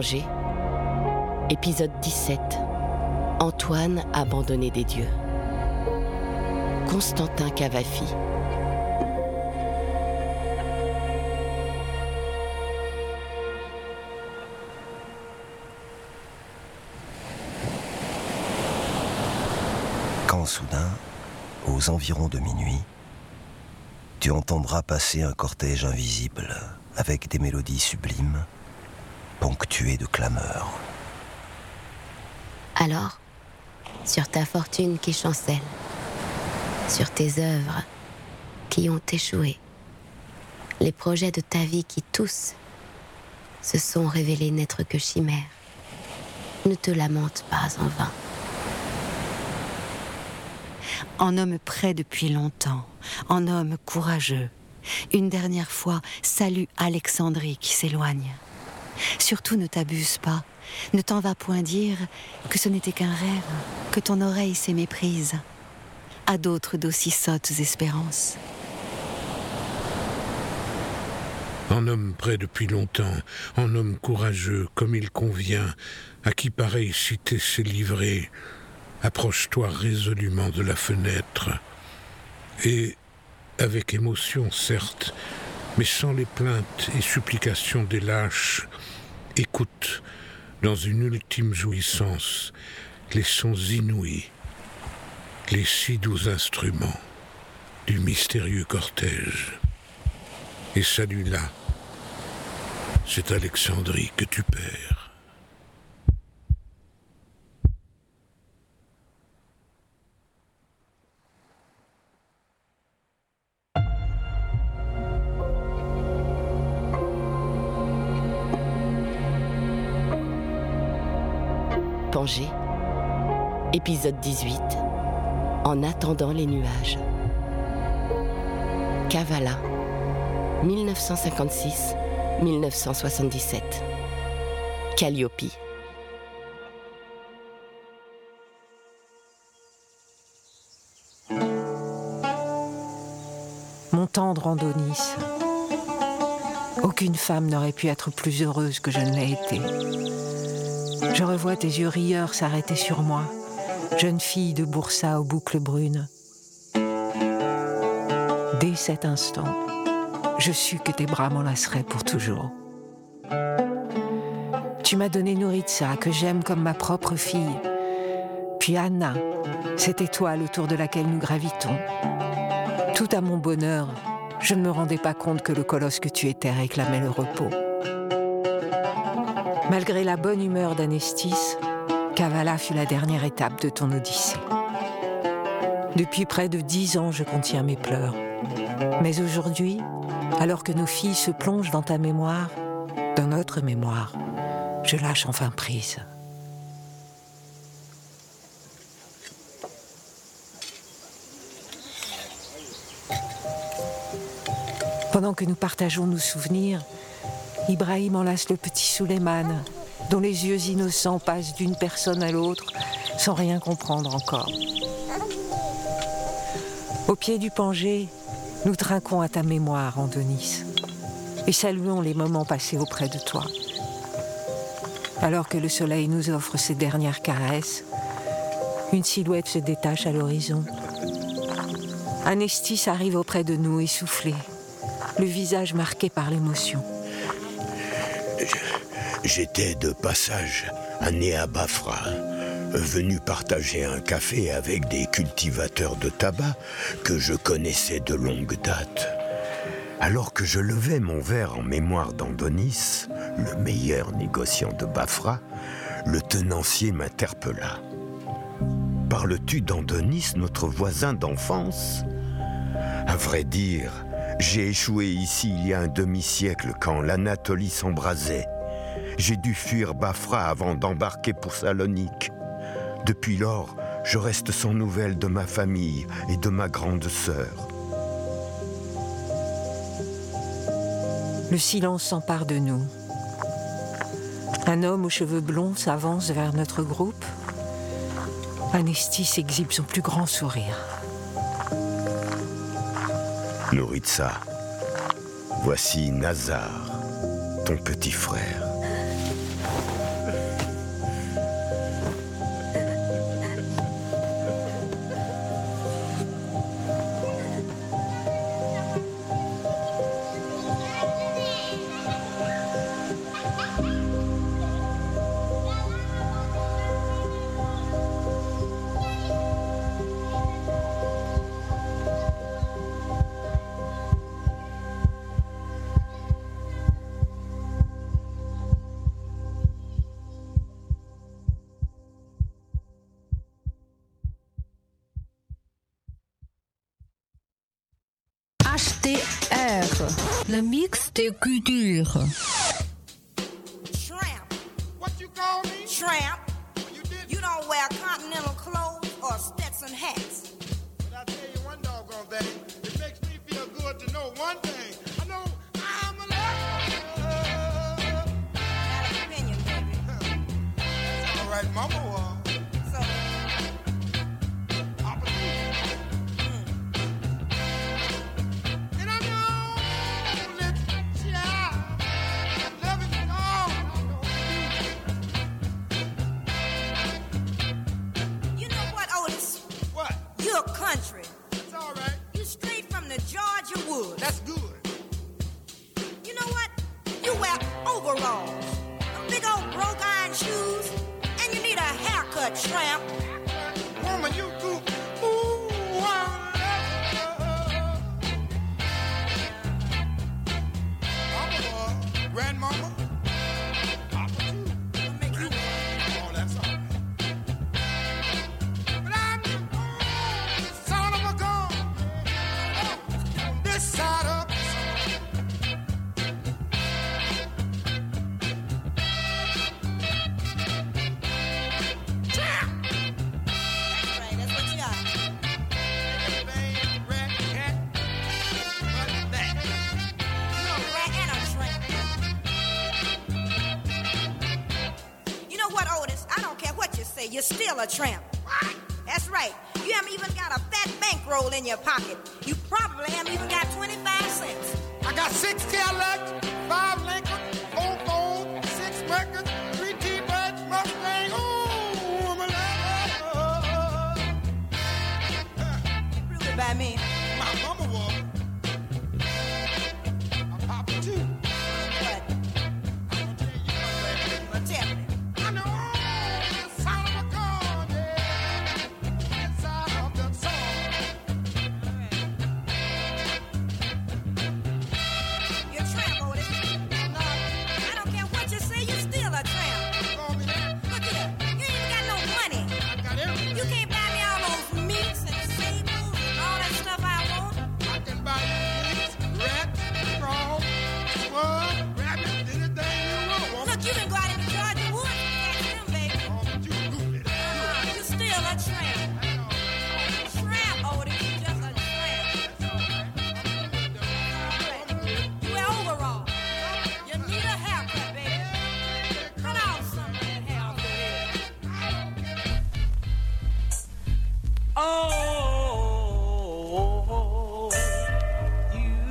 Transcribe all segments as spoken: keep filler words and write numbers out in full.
Pangée, épisode dix-sept. Antoine abandonné des dieux. Constantin Cavafy. Quand soudain, aux environs de minuit, tu entendras passer un cortège invisible avec des mélodies sublimes, ponctuées de clameurs. Alors, sur ta fortune qui chancelle, sur tes œuvres qui ont échoué, les projets de ta vie qui tous se sont révélés n'être que chimères, ne te lamente pas en vain. En homme prêt depuis longtemps, en homme courageux, une dernière fois, salue Alexandrie qui s'éloigne. Surtout ne t'abuse pas, ne t'en va point dire que ce n'était qu'un rêve, que ton oreille s'est méprise. À d'autres d'aussi sottes espérances. En homme prêt depuis longtemps, en homme courageux comme il convient, à qui pareille cité s'est livrée, approche-toi résolument de la fenêtre, et, avec émotion certes, mais sans les plaintes et supplications des lâches, écoute, dans une ultime jouissance, les sons inouïs, les si doux instruments du mystérieux cortège. Et celui-là, c'est Alexandrie que tu perds. Pangée, épisode dix-huit. En attendant les nuages. Kavala, dix-neuf cent cinquante-six à dix-neuf cent soixante-dix-sept. Calliope. Mon tendre Andonis, aucune femme n'aurait pu être plus heureuse que je ne l'ai été. Je revois tes yeux rieurs s'arrêter sur moi, jeune fille de Boursa aux boucles brunes. Dès cet instant, je sus que tes bras m'enlaceraient pour toujours. Tu m'as donné Nouritsa, que j'aime comme ma propre fille. Puis Anna, cette étoile autour de laquelle nous gravitons. Tout à mon bonheur, je ne me rendais pas compte que le colosse que tu étais réclamait le repos. Malgré la bonne humeur d'Anestis, Kavala fut la dernière étape de ton odyssée. Depuis près de dix ans, je contiens mes pleurs. Mais aujourd'hui, alors que nos filles se plongent dans ta mémoire, dans notre mémoire, je lâche enfin prise. Pendant que nous partageons nos souvenirs, Ibrahim enlace le petit Souleymane, dont les yeux innocents passent d'une personne à l'autre sans rien comprendre encore. Au pied du Pangée, nous trinquons à ta mémoire, Andonis, et saluons les moments passés auprès de toi. Alors que le soleil nous offre ses dernières caresses, une silhouette se détache à l'horizon. Anestis arrive auprès de nous, essoufflé, le visage marqué par l'émotion. J'étais de passage à Néa Bafra, venu partager un café avec des cultivateurs de tabac que je connaissais de longue date. Alors que je levais mon verre en mémoire d'Andonis, le meilleur négociant de Bafra, le tenancier m'interpella. « Parles-tu d'Andonis, notre voisin d'enfance ?» À vrai dire, j'ai échoué ici il y a un demi-siècle quand l'Anatolie s'embrasait. J'ai dû fuir Bafra avant d'embarquer pour Salonique. Depuis lors, je reste sans nouvelles de ma famille et de ma grande sœur. Le silence s'empare de nous. Un homme aux cheveux blonds s'avance vers notre groupe. Anestis exhibe son plus grand sourire. Nouritsa, voici Nazar, ton petit frère. Le mix de culture. Tramp. What you call me? Tramp. You, you don't wear continental clothes or Stetson hats. But I tell you one doggone thing. It makes me feel good to know one thing. I know I'm a lover. Not an opinion, baby. That's all right, Mama was. So, Papa too. Mm. And I know that child, love is all I know you. You know what, Otis? What? You're country. That's all right. You straight from the Georgia woods. That's good. You know what? You wear overalls, big old broke iron shoes, and you need a haircut, Tramp. Woman, you do. Ooh, wow. Mama, grandmama, Papa too. I'll make you one. Oh, that's all right. But I'm the oh, son of a gun. On this side of the Tramp. That's right, that's what you got. Everything, rat, cat, what's that? You're a rat and a tramp. You know what, Otis? I don't care what you say, you're still a tramp. What? That's right. You haven't even got a fat bankroll in your pocket. You probably haven't even got twenty-five cents. I got six Cadillacs, five Lincoln, four Ford, six Mercury, three T-Birds, Mustang. Ooh, I'm a lover. Prove it by me. My mama was. My papa too. What? I'm gonna tell you one thing. Well, tell me. I know the sound of a gun, yeah. Inside of the song. You're a tramp, Otis. No, I don't care what you say, you're still a tramp. Call me that. Look here, you ain't even got no money. I got everything. You can't buy me all those meats and sables and all that stuff I want. I can buy you meats, rats, frogs, squirrels, rabbits, anything you want. Look, you can go out in the Georgia woods and catch them, baby. Oh, but you goofy. Uh, you're still a tramp. Tramp, Otis, you're just a tramp. You wear overalls. You need a haircut, baby. Cut off some of that hair off your head. Oh, you.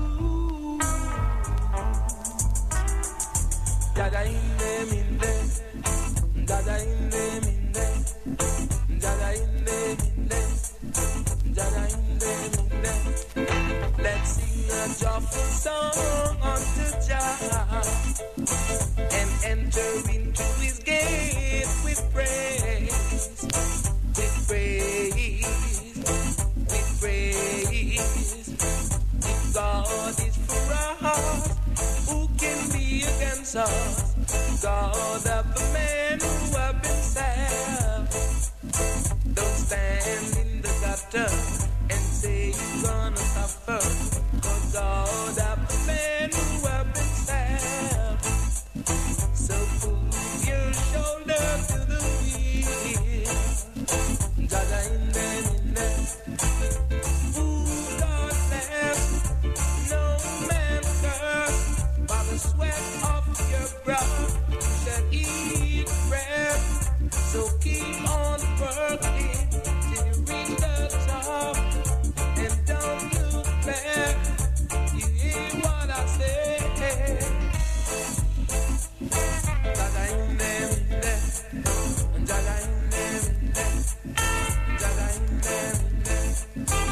Dada inde minde, dada inde minde, dada inde minde, dada inde minde. Let's sing a joyful song unto Jah and enter into His gate with praise, with praise, with praise. If God is for us, who can be against us? God of the men who have been saved. Don't stand in the gutter and say you're gonna suffer. For God of the men who have been saved. So put your shoulder to the wheel. Jaja in them, in them. Ooh, God bless. No man curse. By the sweat of your brow, you shall eat bread. So keep on working till you reach the top. And don't look back. You hear what I say. Jaja in them, in them. Jaja in them, in them. Jaja in them, in them.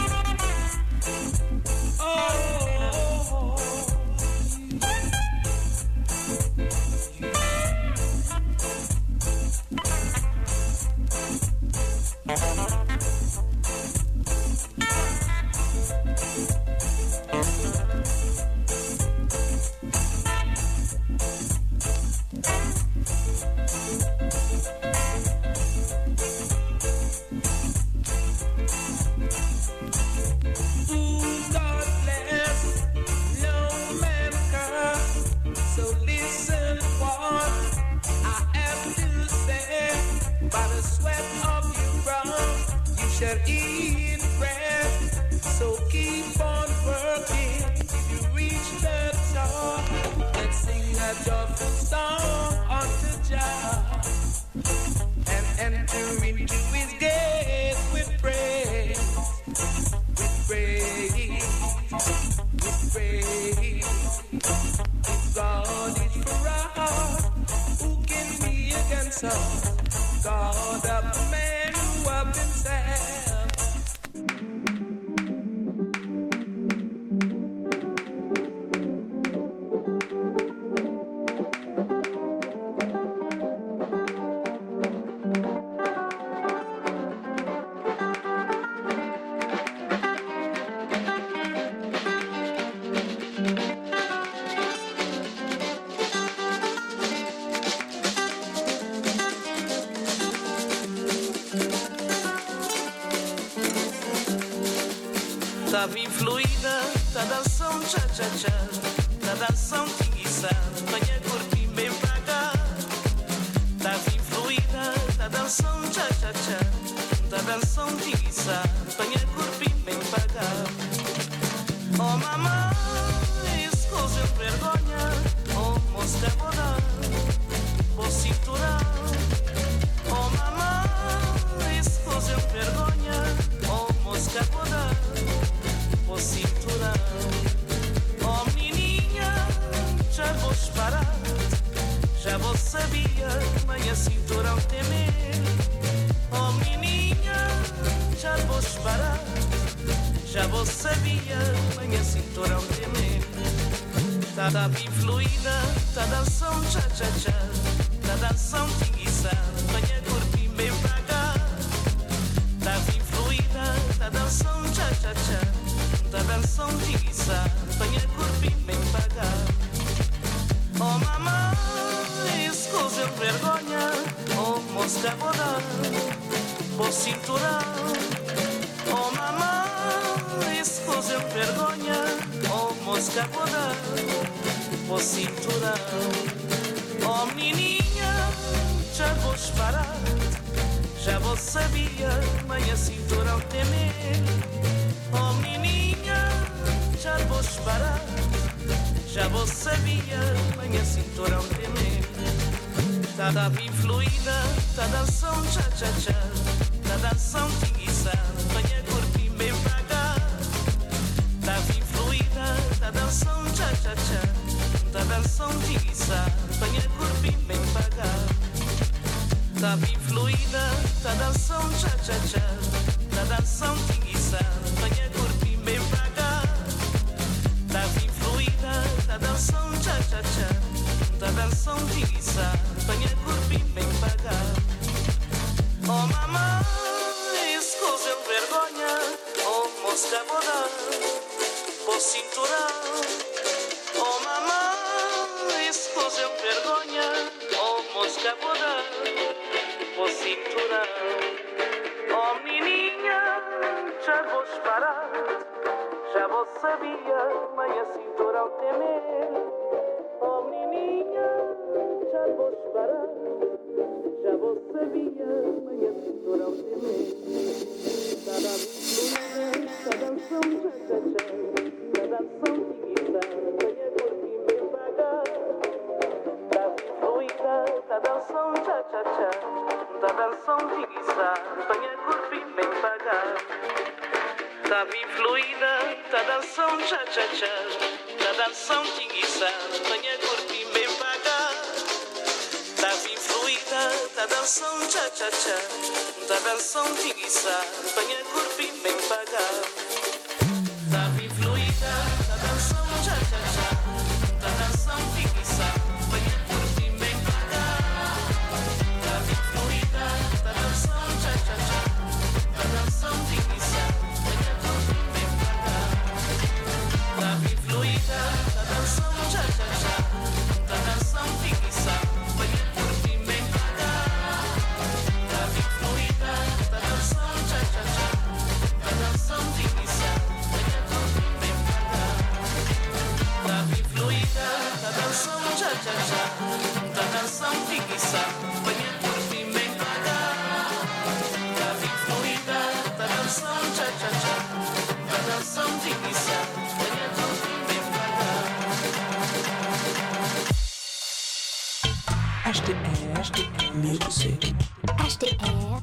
Oh. there in breath. So keep on working till you reach the top. Let's sing a joyful song unto Jah and enter into his gates with praise, with praise, with praise. If God is for us, who can be against us? God of the man who of himself. Tá bem fluida, tá dançando tcha-tcha-tcha, tá dançando tinguiça, venha curtir bem pra cá. Tá bem fluida, tá dançando tcha-tcha-tcha, tá dançando tinguiça, venha curtir bem pra cá. Oh mamãe, escusa vergonha, oh mosca boda, oh cinturão. Oh mamãe, escusa vergonha, oh mosca boda, o cinturão. Oh menininha, já vou parar, já vou sabia, manhã cinturão temer. Oh menininha, já vou parar, já vou sabia, manhã cinturão temer. Tá, tá bem fluida, tá dançando tcha-tcha-tcha, tá dançando tinguiça, manhã curtir bem pra cá. Tá bem fluida, tá dançando tcha-tcha-tcha, tá dançando tinguiça, venha curtir bem pra cá. Oh mamãe, escusa vergonha, oh mosca boda, oh cinturão. Oh mamãe, escusa vergonha, oh mosca boda, oh cinturão. Oh menininha, já vou parar, já vou sabia, manhã cinturão temer. Oh menininha, já vou parar, já vou sabia, manhã cinturão temer. Tá, tá bem fluida, tá dançando tcha-tcha-tcha, tá dançando tinguiça, venha curtir bem pra cá. Tá bem fluida, tá dançando tcha-tcha-tcha, tá dançando tinguiça, venha curtir bem pra cá. Tá bem fluida, tá dançando tcha-tcha-tcha, tá dançando tinguiça, venha curtir bem pra cá. Tá bem fluida, tá dançando tcha-tcha-tcha, tá dançando tinguiça, venha curtir bem pra cá. Oh mamãe, escusa vergonha, oh mosca boda, oh cinturão. Oh mamãe, escusa vergonha, oh mosca boda, oh cinturão. Oh menininha, já vou parar, já vou sabia, manhã cinturão temer. Oh menininha, já vou parar, já vou sabia, manhã cinturão temer. Tá dançando, tá dançando, tcha-tcha-tcha, tá dançando tinguiça, venha curtir bem pra cá. Tá fluida, tá dançando tcha-tcha-tcha, tá dançando tinguiça, venha curtir bem pra cá. Tá bem fluida, tá dançando tcha-tcha-tcha, tá dançando tinguiça, venha curtir bem pra cá. Tá bem fluida, tá dançando tcha-tcha-tcha, tá dançando tinguiça, venha curtir bem pra cá. Tá bem fluida, tá dançando tcha-tcha-tcha, tá dançando tinguiça, venha curtir bem pra cá. Tá bem fluida, tá dançando tcha-tcha-tcha, tá dançando tinguiça, venha curtir bem pra cá. Tá bem fluida, tá dançando tcha-tcha-tcha, tá dançando tinguiça, venha curtir bem pra cá. Tá bem fluida, tá dançando tcha-tcha-tcha, tá dançando tinguiça, venha curtir bem pra cá. Tá bem fluida, tá dançando tcha-tcha-tcha, tá dançando tinguiça, venha curtir bem pra cá. Tá bem fluida, tá dançando sonrisa, sueña contigo en verdad. H D R, H D R Music. H D R.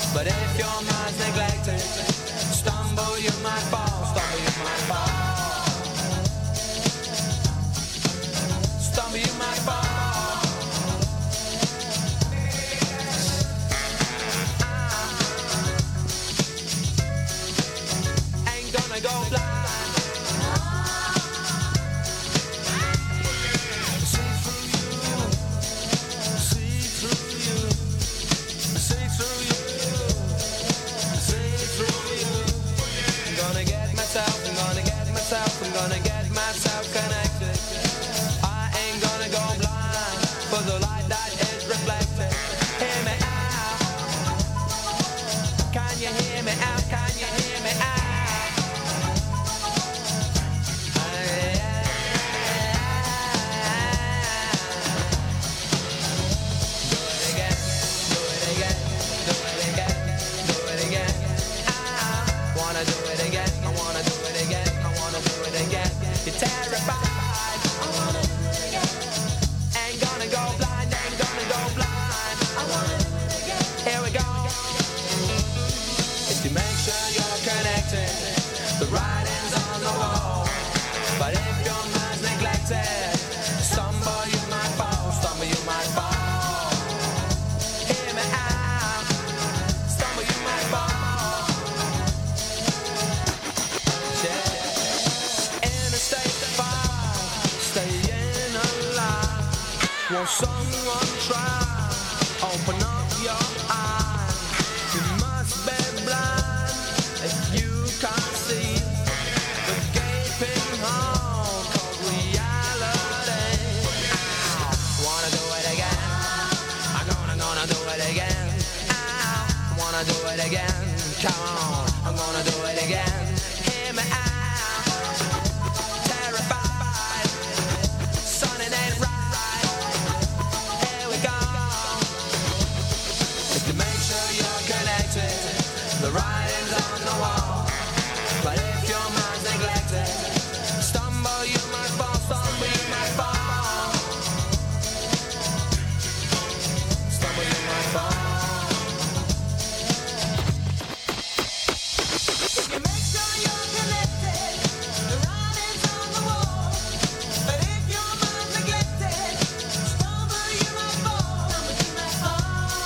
But if your mind's neglected, stumble you might fall, stumble you might fall. Stumble you might fall. I ain't gonna go blind. I'm gonna get myself connected. I ain't gonna go blind for the light that is reflected. Hear me out. Can you hear me out? Can you hear me out? Do it again, do it again, do it again, do it again. I wanna do it again, I wanna do it again. Do it again, you're terrified. I wanna do it again. Ain't gonna go blind, ain't gonna go blind. I wanna do it again. Here we go. If you make sure you're connected, the writing's on the wall. But if your mind's neglected, stumble you might fall, stumble you might fall. Hear me out, stumble you might fall. Yeah. Won't someone try? Open up your eyes. You must be blind if you can't see the gaping hole called reality. I wanna do it again. I'm gonna, gonna do it again. I wanna do it again. Come on, I'm gonna do it again. Hear me out. Terrified. Son, it ain't right. The writing's on the wall. But if your mind's neglected, stumble you might fall, stumble you might fall. Stumble you might fall. If you make sure you're connected, the writing's on the wall. But if your mind's neglected, stumble you might fall, stumble you might fall.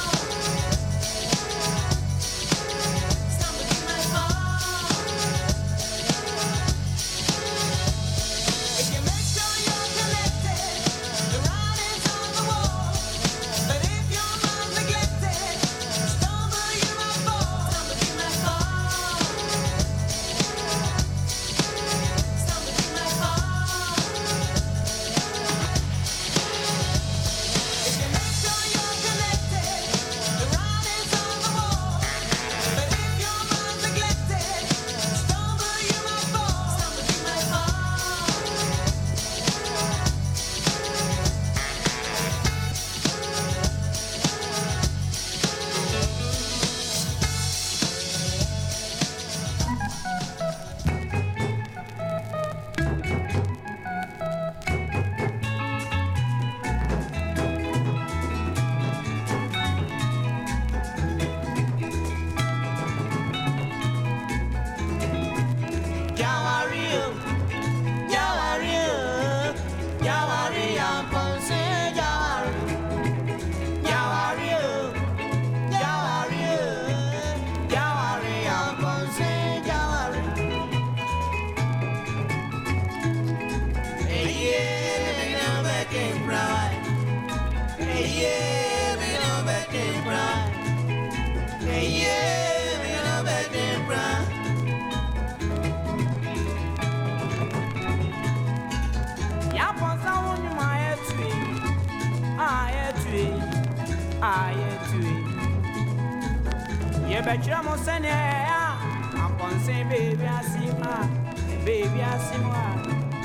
Betcha mo sene ya, I'm gonna say baby I see ma, baby I see ma.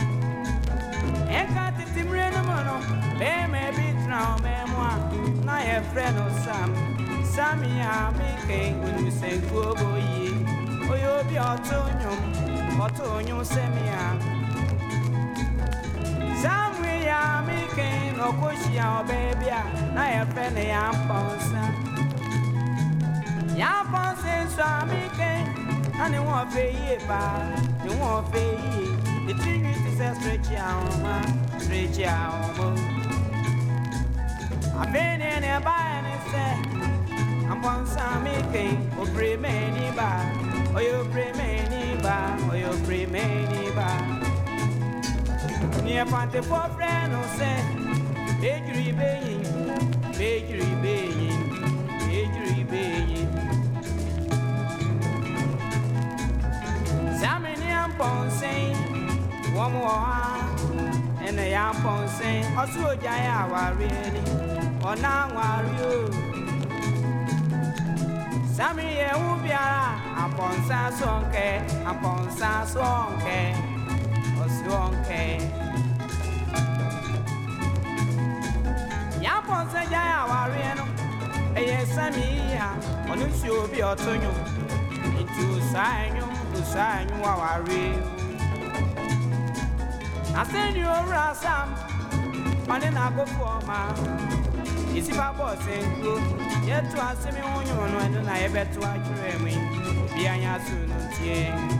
Eka titimre no mono, be me bit now me moi. Na ye friend o Sam, Sammy ya me king when you say go boy. Oyo bi otonyo, otonyo semia. Sammy ya me king okoshi ya baby na ye friend ya ponsa. Ya pensé ça miqué, and it won't pay ye ba, it won't pay ye. The thing is to stretch out, stretch out. I've been in a buy and it said, I'm on some making, or pray many bar, or you pray many bar, or you pray many bar. Near Pante for friend who said, Bakery baying, bakery baying, bakery baying. Saminian Ponsing, one more, and a young Ponsing, also Jaya really. Ona wario Sami ye ubiara Aponsa sonke Aponsa sonke Osonke Yaponsa jaya warieno Eye sami ya Onusi obi otonyo Itu usanyo Usanyo wa wario Aseni ora sam Mane na go for ma Isi pa boss and go, yet to ask me on you and I bet to actually win. Be I soon, yeah.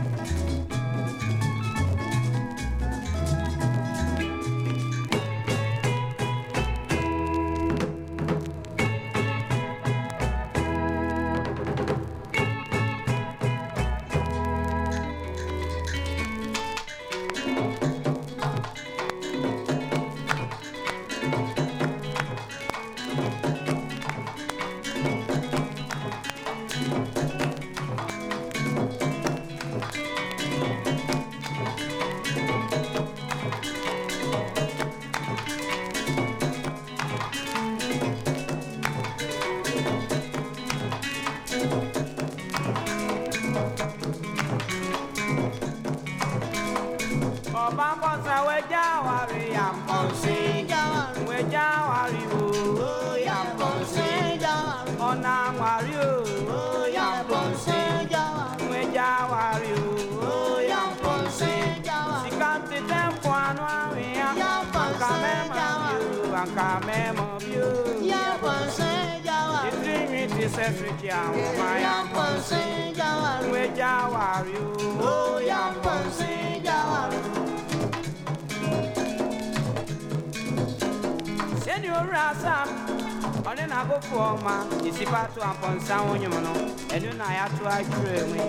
Isi pato aponsa onyomono enu na ya to atwere me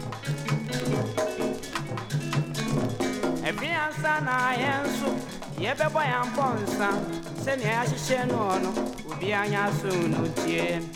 Ebi ansa na yenso ye bebo ya aponsa se ne ya hihye no no obi anya so no tie